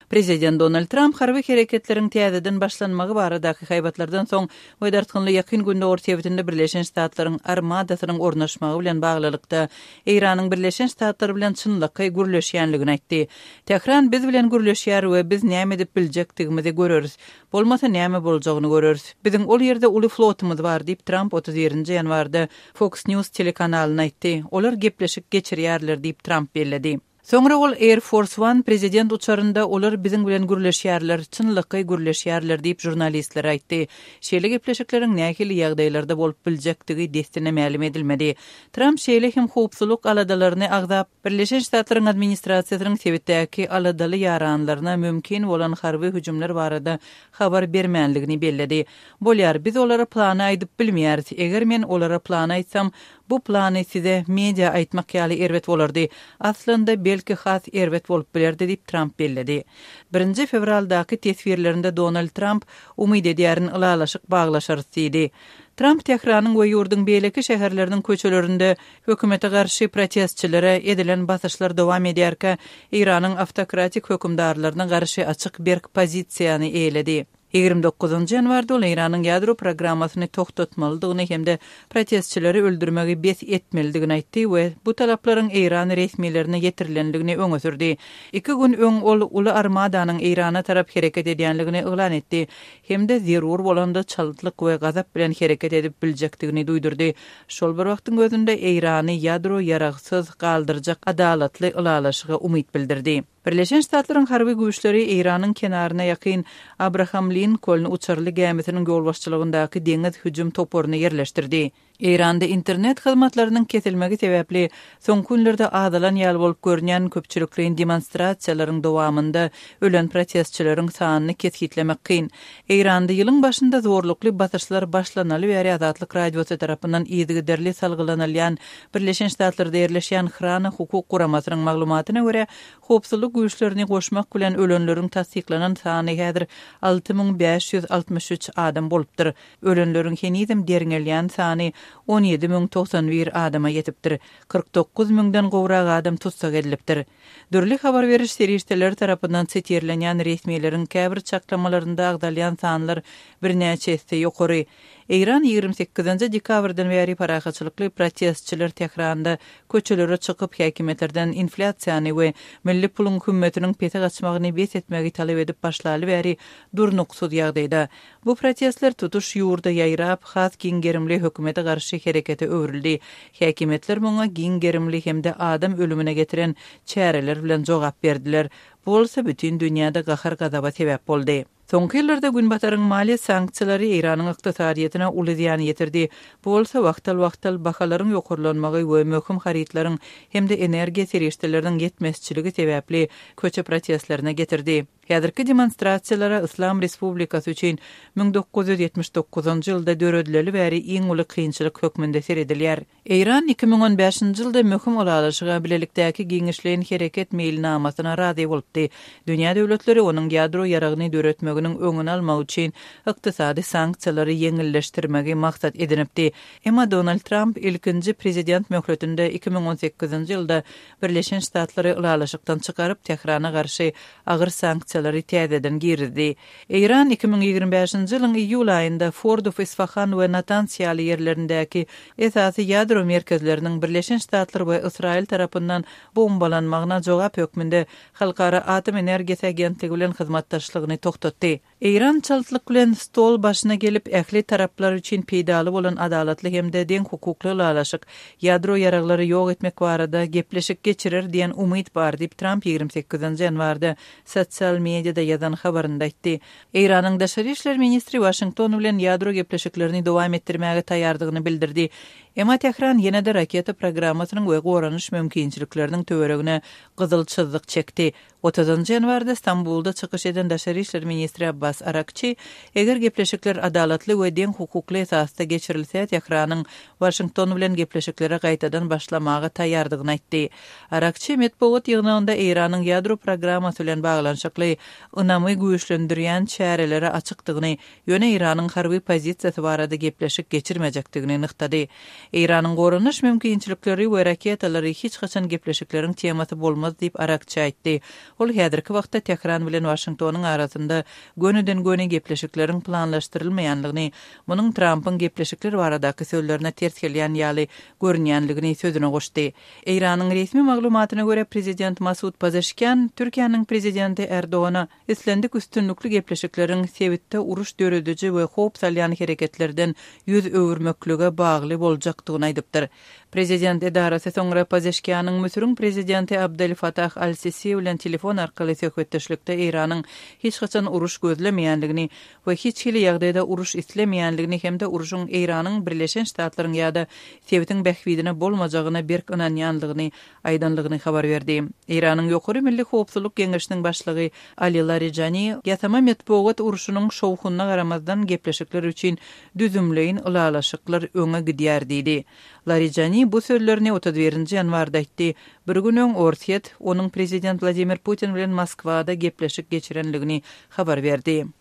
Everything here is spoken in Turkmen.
Prezident Donald Trump harby hereketlerin täzeden başlanmagy baradaky haýbatlardan soň wedartgynly ýakyn günde Orta Ýewitinde Birleşen Ştatlaryň armadasynyň ornaşmagy bilen baglylykda Iranyň Birleşen Ştatlary bilen çynlyky gürleşýänligini aýtdy. Tehran biz bilen gürleşýär we biz näme edip biljekdigimizi görürüz. Bolmasa näme boljagyny görürüz. Biziň ol ýerde uly flotumyz bar diýip Trump 31-nji ýanwarda Fox News telekanalyna aýtdy. Olar gepleşik geçirýärler diýip Trump bellädi. Soňra ol Air Force One prezident uçarında olar biziň bilen gürleşýärler, çynlyky gürleşýärler diýip jurnalistlere aýtdy. Şeýle gepleşikleriň nähili ýagdaýlarda bolup biljekdigi destine ma'lum edilmedi. Trump şeýle hem howpsuzlyk aladalaryny agdap, Birleşen Ştatlaryň administrasiýasynyň Twitter'däki aladaly ýaranlaryna mümkin bolan harby hüjümler barada habar bermänligini belledi. Bolýar biz olara plany aýdyp bilmeýäris. Eger men olara plany aýtsam, bu plany size media aýtmak ýaly erwet bolardy. Aslynda belki has erwet bolup bilerdi diýip Trump belledi. 1 fevraldaky tesbirlerinde Donald Trump umyd edýärin ılalaşyk baglaşar diýdi. Trump Tehranyň we ýurduň beýleki şäherleriniň köçelerinde hökümete garşy protestçilere edilen basyşlar dowam edýärkä, Iranyň awtokratik hökümdarlaryna garşy açyk berk pozisiýany eýledi. 29-njy ýanwarda ol Iranyň ýadro programmasyny toktatmalydygyny hemde protestçileri öldürmegi bes etmelidigini aýtdy we bu talaplaryň Iran resmiýetlerine ýetirilenligini öňe sürdi. 2 gün öň ol uly armadanyň Irana tarap hereket edýänligini elan etdi. Hemde zerur bolanda çalytlyk we gazap bilen hereket edip biljekdigini duýdurdy. Şol bir wagtyň özünde Irany ýadro ýaragsyz galdyrjak adalatly ılalaşyga umyd bildirdi. Birleşen Ştatlaryň harby güýçleri Iranyň kenaryna ýakyn Abraham Lincoln uçarly gemisiniň ýolbaşçylygyndaky deňiz hüjüm topuryny ýerleşdirdi. Iranda internet hyzmatlarynyň kesilmegi sebäpli soň günlerde adalan ýaly bolup görünýän köpçülikliň demonstrasiýalaryň dowamında ölen protestçileriň sanyny kesgitlemek kyn. Iranda ýylyň başynda zorlukly basyşlar başlanaly we Azatlyk radiosu tarapyndan ýygyderli salgylanalan Birleşen Ştatlarda ýerleşýän Hrana hukuk guramasynyň maglumatyna görä howpsuzlyk güýçlerini goşmak bilen ölenleriň tasdiklanan sany häzir 6563 adam bolupdyr. Ölenleriň henizem deriňelýän sany 17091 adama yetipdir. 49000den gowrak adam tutsak edilipdir. Dürli habar beriş serişdeleri tarapyndan çetirlenýän resmiýetlerin käbir çaklamalarynda agdalýan sanlar birnäçesi ýokary. Iran 28-nji dekabrdan beri parahaçylykly protestçiler Tehranda köçelere çykyp häkimetlerden inflasiýany we milli pulun hümmetiniň pete gaçmagyny bes etmegi talap edip başlaly beri durnuksuz ýagdaýda. Bu protestler tutuş ýurda ýaýrap, has giňgerimli hökümete garşy herekete öwrildi. Häkimetler muňa giňgerimli hemde adam ölümüne getiren çäreler bilen jogap berdiler. Bu bolsa bütün dünýäde gahar gazaba sebäp boldy. Soňky ýyllarda günbataryň maliýe sanksiýalary Iranyň ykdysadyýatyna uly ziýan ýetirdi. Bu bolsa wagtal bahalaryň ýokurlanmagy we möhüm haritlaryň hemde energiýa serişdeleriniň ýetmezçiligi sebäpli köçe protestlerine getirdi. Häzirki demonstrasiýalara Islam Respublikasy üçin 1979-njy ýylda döredileri bäri iň uly kynçylyk hökmünde seredilýär. Iran 2015-njy ýylda möhüm ulalaşyga bilelikdäki giňişleýän hereket meýilnamasyna razy bolupdy. Dünýä döwletleri onuň ýadro ýaragyny döretmeginiň öňüni almak üçin ykdysady sanksiýalary ýeňilleşdirmegi maksat edinipdi. Emma Donald Trump ilkinji prezident möhletinde 2018-nji ýylda Birleşen Ştatlary ulalaşykdan çykaryp Tehrana garşy agyr sanksiýalary täzeden girdi. Iran 2025-nji ýylyň iýul aýynda Fordow, Isfahan we Natanz ýaly ýerlerindäki esasy ýadro merkezleriniň Birleşen Ştatlar we Israil tarapyndan bombalanmagyna jogap hökmünde Halkara Atom Energiýasy Agentligi bilen hyzmatdaşlygyny toktatdy. Iran çaltlyk bilen stol başyna gelip ähli taraplar üçin peýdaly bolan adalatly hemde deň hukukly ulalaşyk ýadro ýaraglary ýok etmek barada gepleşik geçirir diýen umyd bar diýip Trump 28-nji ýanwarda sosial mediada ýazan habarynda aýtdy. Iranyň daşary işler ministri Washington bilen ýadro gepleşiklerini dowam etdirmäge taýýardygyny bildirdi. Emma Tehran ýene-de raketa programmasynyň we goranyş mümkinçilikleriniň töweregine gyzyl çyzyk çekdi. 30-njy ýanwarda Stambulda çykyş eden daşary işler ministri Abbas Arakçy, eger gepleşikler adalatly we deň hukukly esasda geçirilse, Tehranyň Washington bilen gepleşiklere gaýtadan başlamagy taýýardygyny aýtdy. Arakçy metbuat ýygnagynda Iranyň ýadro programmasy bilen baglanşykly ynamy güýçlendirýän çärelere açykdygyny, ýöne Iranyň harby pozisiýasy barada gepleşik geçirmejekdigini nyktady. Iranyň gorunuş mümkinçilikleri we raketalary hiç haçan gepleşikleriň temasy bolmaz diýip Arakçy aýtdy. Ol häzirki wagtda Tehran bilen Washingtonyň arasynda gönüden göne gepleşikleriň planlaşdyrylmaýanlygyny, munyň Trumpyň gepleşikler baradaky sözlerine ters gelýän ýaly görünýänligini sözüne goşdy. Iranyň resmi maglumatyna görä prezident Masud Pezeshkian Türkiýanyň prezidenti Erdogana islendik üstünlükli gepleşikleriň sebitde uruş dörediji we hop salýan hereketlerden ýüz öwürmeklige bagly boljakdygyny aýdypdyr. Prezident edarasy soňra Pezeshkianyň Müsürüň prezidenti Abdel Fattah al-Sisi bilen telefon arkaly söhbetdeşlikde Iranyň hiç haçan uruş gözlemeýänligini we hiç hili ýagdaýda uruş islemeýänligini hemde uruşyň Iranyň Birleşen Ştatlaryň ýa-da sebitiň bähwidine bolmajagyna berk ynanýanlygyny aýdanlygyny habar berdi. Iranyň ýokary milli howpsuzlyk geňeşiniň başlygy Ali Larijani ýatama metbuat uruşunyň şowhunyna garamazdan gepleşikler üçin düzümleýin ulalaşyklar öňe gidýär diýdi. Larijani bu sözlerini 31 ýanwarda aýtdy. Bir günüň ortiýet onuň prezident Vladimir Putin bilen Moskwada gepleşik geçirenligini habar berdi.